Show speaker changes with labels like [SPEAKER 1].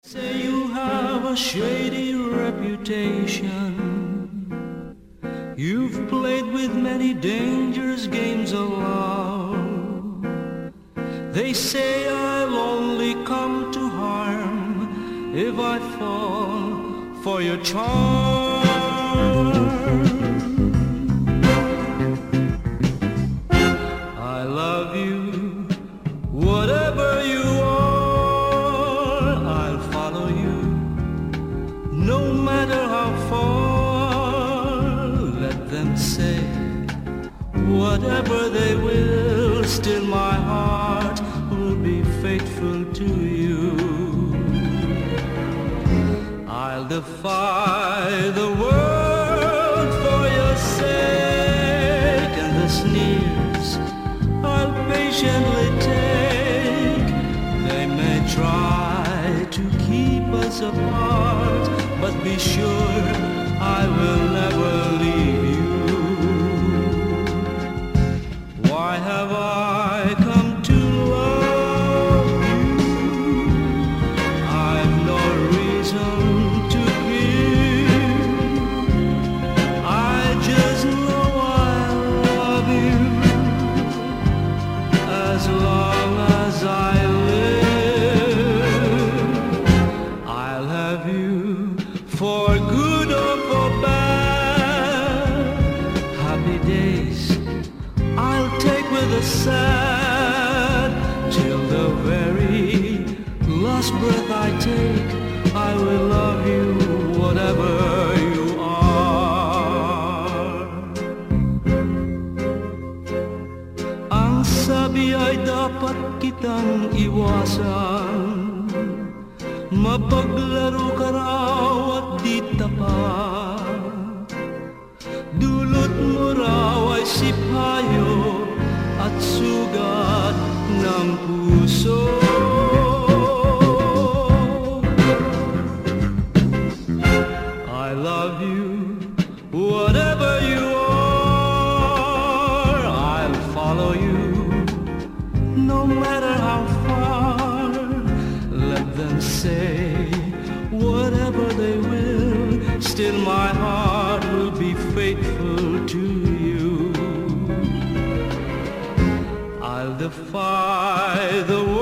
[SPEAKER 1] Say you have a shady reputation. You've played with many dangerous games of love. They say I'll only come to harm if I fall for your charm. I love you, whatever you are, I'll follow you, no matter how far. Let them say whatever they will, still my heart will be faithful to you. I'll defy the world for your sake, and the sneers I'll patiently take. They may try to keep us apart, but be sure I will never leave you. Why have I come to love you? I've no reason to fear. I just know I love you as long as I live. I'll have you for good or for bad. Happy days I'll take with a sad, till the very last breath I take. I will love you whatever you are. Ang sabi ay dapat kitang iwasan, mapaglaro ka raw at di tapat. Dulot mo raw ay sipayo at sugat ng puso. I love you, whatever you are, I'll follow you, no matter how far. Let them say whatever they will, still my heart will be faithful to you. I'll defy the world